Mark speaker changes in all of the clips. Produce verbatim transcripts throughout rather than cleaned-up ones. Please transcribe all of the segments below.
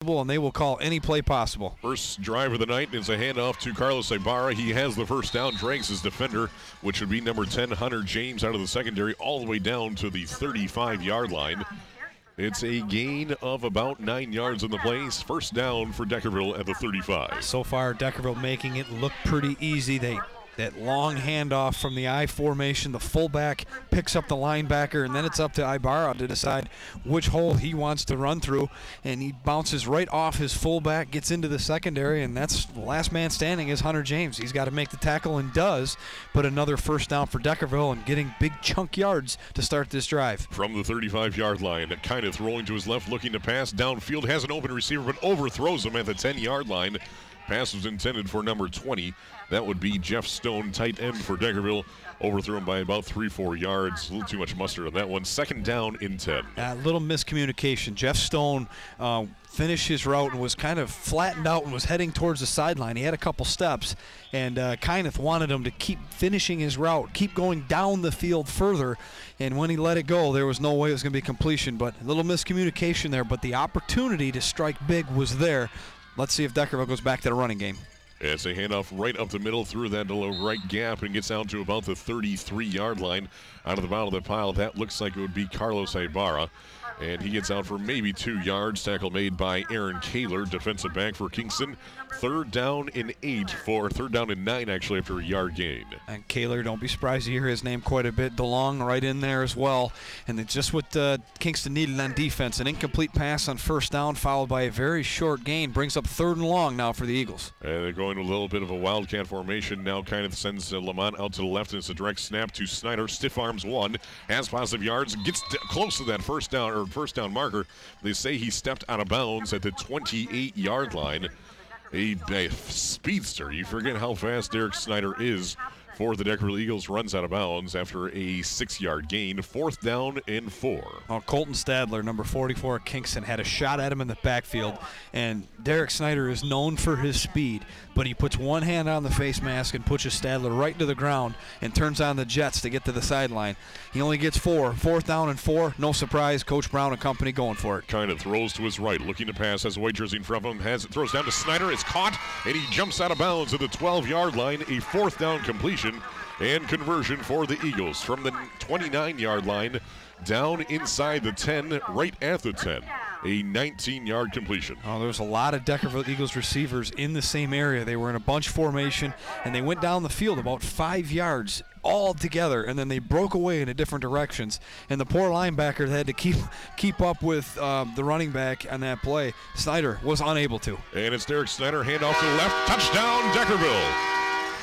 Speaker 1: possible, and they will call any play possible.
Speaker 2: First drive of the night is a handoff to Carlos Ibarra. He has the first down, drags his defender, which would be number ten, Hunter James, out of the secondary all the way down to the thirty-five-yard line. It's a gain of about nine yards in the place. First down for Deckerville at the thirty-five.
Speaker 1: So far, Deckerville making it look pretty easy. They That long handoff from the I formation, the fullback picks up the linebacker, and then it's up to Ibarra to decide which hole he wants to run through. And he bounces right off his fullback, gets into the secondary, and that's the last man standing is Hunter James. He's got to make the tackle and does, but another first down for Deckerville and getting big chunk yards to start this drive.
Speaker 2: From the thirty-five-yard line, kind of throwing to his left, looking to pass downfield, has an open receiver, but overthrows him at the ten-yard line. Pass was intended for number twenty. That would be Jeff Stone, tight end for Deckerville. Overthrew him by about three, four yards. A little too much mustard on that one. Second down in ten.
Speaker 1: A little miscommunication. Jeff Stone uh, finished his route and was kind of flattened out and was heading towards the sideline. He had a couple steps, and uh, Kyneth wanted him to keep finishing his route, keep going down the field further. And when he let it go, there was no way it was going to be completion. But a little miscommunication there, but the opportunity to strike big was there. Let's see if Deckerville goes back to the running game.
Speaker 2: It's a handoff right up the middle through that little right gap and gets down to about the thirty-three-yard line. Out of the bottom of the pile, that looks like it would be Carlos Ibarra. And he gets out for maybe two yards. Tackle made by Aaron Kaler, defensive back for Kingston. Third down and eight for, third down and nine actually after a yard gain.
Speaker 1: And Kaler, don't be surprised to hear his name quite a bit. DeLong right in there as well. And it's just what uh, Kingston needed on defense. An incomplete pass on first down followed by a very short gain. Brings up third and long now for the Eagles.
Speaker 2: And they're going to a little bit of a wildcat formation now. Kind of sends uh, Lamont out to the left, and it's a direct snap to Snyder. Stiff arms one, has positive yards, gets d- close to that first down or first down marker. They say he stepped out of bounds at the twenty-eight-yard line. A, a speedster. You forget how fast Derek Snyder is for the Deckerville Eagles. Runs out of bounds after a six-yard gain. Fourth down and four.
Speaker 1: Well, Colton Stadler, number forty-four at Kingston, had a shot at him in the backfield, and Derek Snyder is known for his speed, but he puts one hand on the face mask and pushes Stadler right to the ground and turns on the jets to get to the sideline. He only gets four. Fourth down and four. No surprise. Coach Brown and company going for it.
Speaker 2: Kind of throws to his right, looking to pass, has a white jersey in front of him, has it, throws down to Snyder. It's caught, and he jumps out of bounds at the twelve-yard line. A fourth down completion and conversion for the Eagles from the twenty-nine-yard line down inside the ten, right at the ten. A nineteen-yard completion.
Speaker 1: Oh, there was a lot of Deckerville Eagles receivers in the same area. They were in a bunch formation, and they went down the field about five yards all together, and then they broke away in different directions. And the poor linebacker had to keep keep up with um, the running back on that play. Snyder was unable to.
Speaker 2: And it's Derek Snyder, handoff to the left. Touchdown, Deckerville.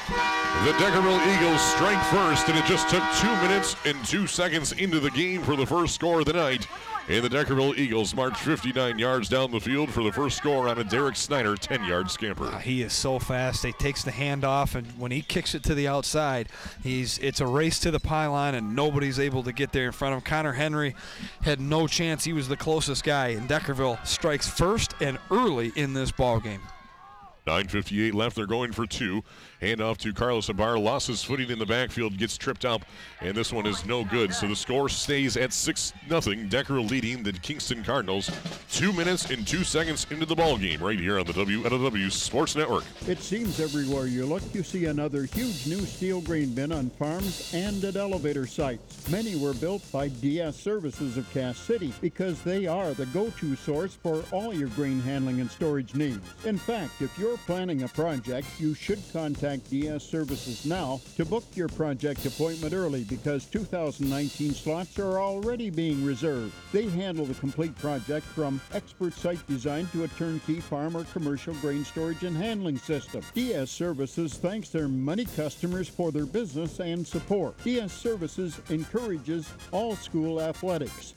Speaker 2: The Deckerville Eagles strike first, and it just took two minutes and two seconds into the game for the first score of the night. And the Deckerville Eagles march fifty-nine yards down the field for the first score on a Derek Snyder ten-yard scamper.
Speaker 1: Uh, he is so fast. He takes the handoff, and when he kicks it to the outside, he's it's a race to the pylon, and nobody's able to get there in front of him. Connor Henry had no chance. He was the closest guy, and Deckerville strikes first and early in this ball game.
Speaker 2: nine fifty-eight left. They're going for two. Handoff to Carlos Ibarra. Lost his footing in the backfield. Gets tripped up. And this one is no good. So the score stays at six nothing. Deckerville leading the Kingston Cardinals. Two minutes and two seconds into the ball game right here on the W L W Sports Network.
Speaker 3: It seems everywhere you look, you see another huge new steel grain bin on farms and at elevator sites. Many were built by D S Services of Cass City because they are the go-to source for all your grain handling and storage needs. In fact, if you're planning a project, you should contact D S Services now to book your project appointment early because two thousand nineteen slots are already being reserved. They handle the complete project from expert site design to a turnkey farm or commercial grain storage and handling system. D S Services thanks their many customers for their business and support. D S Services encourages all school athletics.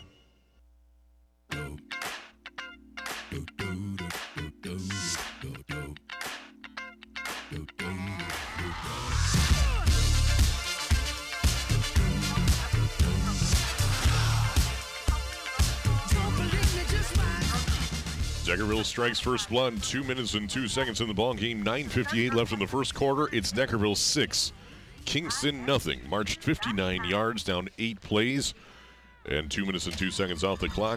Speaker 2: Deckerville strikes first blood. Two minutes and two seconds in the ball game. nine fifty-eight left in the first quarter. It's Deckerville six, Kingston nothing. Marched fifty-nine yards down eight plays, and two minutes and two seconds off the clock.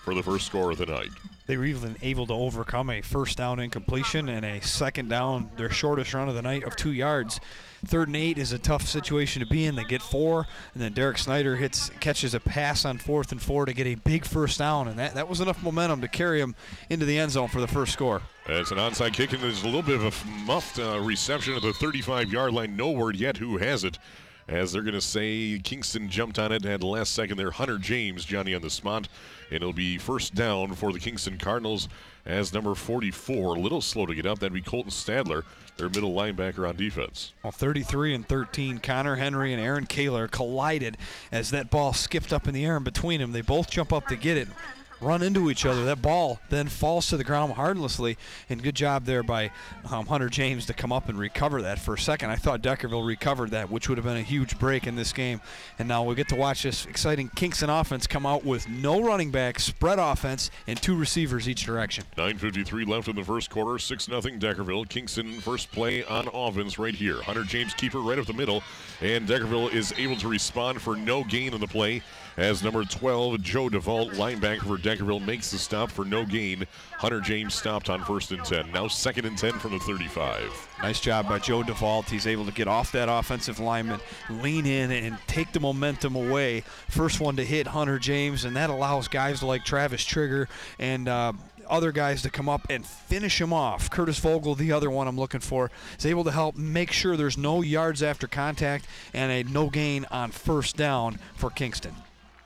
Speaker 2: for the first score of the night.
Speaker 1: They were even able to overcome a first down incompletion and a second down, their shortest run of the night of two yards. Third and eight is a tough situation to be in. They get four, and then Derek Snyder hits, catches a pass on fourth and four to get a big first down, and that, that was enough momentum to carry him into the end zone for the first score.
Speaker 2: It's an onside kick, and there's a little bit of a muffed uh, reception at the thirty-five-yard line. No word yet who has it, as they're going to say Kingston jumped on it at the last second there. Hunter James, Johnny on the spot, and it'll be first down for the Kingston Cardinals as number forty-four, a little slow to get up. That'd be Colton Stadler, their middle linebacker on defense.
Speaker 1: Well, thirty-three and thirteen, Connor Henry and Aaron Kaler collided as that ball skipped up in the air, and between them, they both jump up to get it, run into each other. That ball then falls to the ground harmlessly, and good job there by um, Hunter James to come up and recover that. For a second, I thought Deckerville recovered that, which would have been a huge break in this game. And now we get to watch this exciting Kingston offense come out with no running back, spread offense, and two receivers each direction.
Speaker 2: nine fifty-three left in the first quarter, six nothing Deckerville. Kingston first play on offense right here. Hunter James keeper right up the middle, and Deckerville is able to respond for no gain on the play as number twelve, Joe DeVault, linebacker for Deckerville, makes the stop for no gain. Hunter James stopped on first and ten. Now second and ten from the thirty-five.
Speaker 1: Nice job by Joe DeVault. He's able to get off that offensive lineman, lean in, and take the momentum away. First one to hit Hunter James, and that allows guys like Travis Trigger and uh, other guys to come up and finish him off. Curtis Vogel, the other one I'm looking for, is able to help make sure there's no yards after contact and a no gain on first down for Kingston.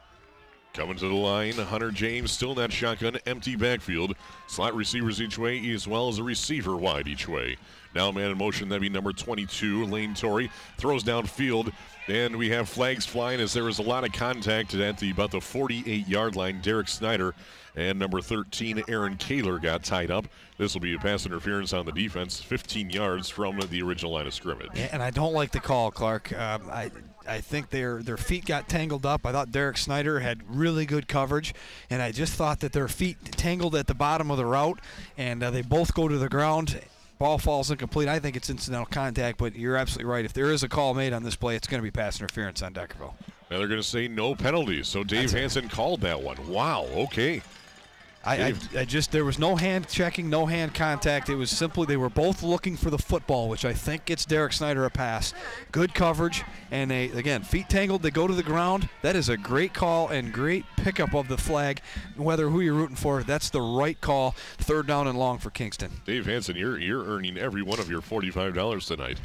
Speaker 2: Coming to the line, Hunter James still in that shotgun, empty backfield. Slot receivers each way as well as a receiver wide each way. Now man in motion, that'd be number twenty-two, Lane Torrey, throws downfield, and we have flags flying as there was a lot of contact at the about the forty-eight-yard line. Derek Snyder and number thirteen, Aaron Kaler, got tied up. This will be a pass interference on the defense, fifteen yards from the original line of scrimmage.
Speaker 1: Yeah, and I don't like the call, Clark. Um, I I think their their feet got tangled up. I thought Derek Snyder had really good coverage, and I just thought that their feet tangled at the bottom of the route, and uh, they both go to the ground. Ball falls incomplete. I think it's incidental contact, but you're absolutely right. If there is a call made on this play, it's going to be pass interference on Deckerville.
Speaker 2: Now they're going to say no penalties, so Dave Hansen called that one. Wow, okay.
Speaker 1: I, I, I just, there was no hand checking, no hand contact. It was simply they were both looking for the football, which I think gets Derek Snyder a pass. Good coverage, and they, again, feet tangled, they go to the ground. That is a great call and great pickup of the flag. Whether who you're rooting for, that's the right call. Third down and long for Kingston.
Speaker 2: Dave Hansen, you're, you're earning every one of your forty-five dollars tonight.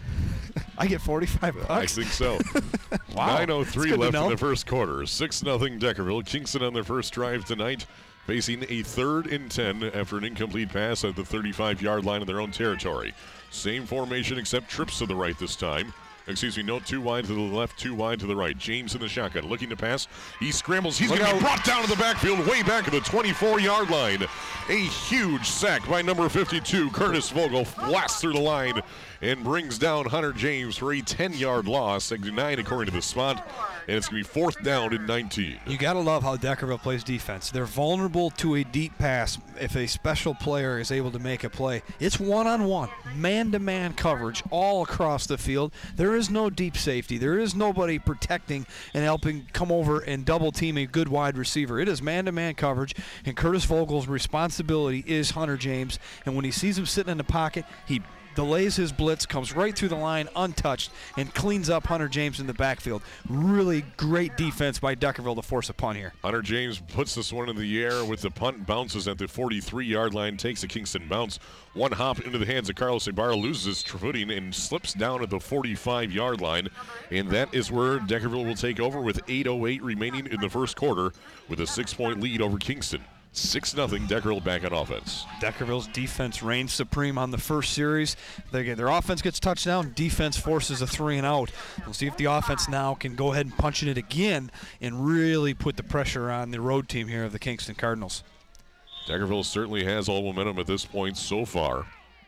Speaker 1: I get forty-five bucks?
Speaker 2: I think so.
Speaker 1: Wow.
Speaker 2: nine oh three left
Speaker 1: in
Speaker 2: in the first quarter. six nothing Deckerville. Kingston on their first drive tonight, facing a third and ten after an incomplete pass at the thirty-five-yard line of their own territory. Same formation except trips to the right this time. Excuse me, no, two wide to the left, two wide to the right. James in the shotgun, looking to pass. He scrambles. He's going to be brought down to the backfield, way back at the twenty-four-yard line. A huge sack by number fifty-two, Curtis Vogel, blasts through the line and brings down Hunter James for a ten-yard loss, nine according to the spot, and it's going to be fourth down and nineteen.
Speaker 1: You got to love how Deckerville plays defense. They're vulnerable to a deep pass if a special player is able to make a play. It's one-on-one, man-to-man coverage all across the field. There is no deep safety. There is nobody protecting and helping come over and double-team a good wide receiver. It is man-to-man coverage, and Curtis Vogel's responsibility is Hunter James, and when he sees him sitting in the pocket, he delays his blitz, comes right through the line untouched, and cleans up Hunter James in the backfield. Really great defense by Deckerville to force a punt here.
Speaker 2: Hunter James puts this one in the air with the punt, bounces at the forty-three-yard line, takes a Kingston bounce. One hop into the hands of Carlos Ibarra, loses his footing and slips down at the forty-five-yard line. And that is where Deckerville will take over with eight oh eight remaining in the first quarter with a six-point lead over Kingston. six nothing Deckerville back on offense.
Speaker 1: Deckerville's defense reigns supreme on the first series. They get, their offense gets touchdown, defense forces a three and out. We'll see if the offense now can go ahead and punch in it again and really put the pressure on the road team here of the Kingston Cardinals.
Speaker 2: Deckerville certainly has all momentum at this point so far.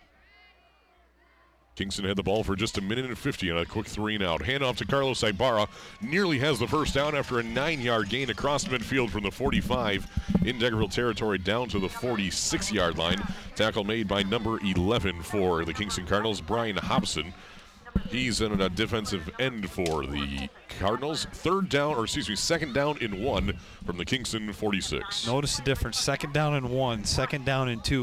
Speaker 2: Kingston had the ball for just a minute and fifty on a quick three and out. Handoff to Carlos Ibarra. Nearly has the first down after a nine-yard gain across the midfield from the forty-five in Deckerville territory down to the forty-six-yard line. Tackle made by number eleven for the Kingston Cardinals, Brian Hobson. He's in a defensive end for the Cardinals. Third down, or excuse me, second down in one from the Kingston forty-six.
Speaker 1: Notice the difference. Second down and one, second down and two.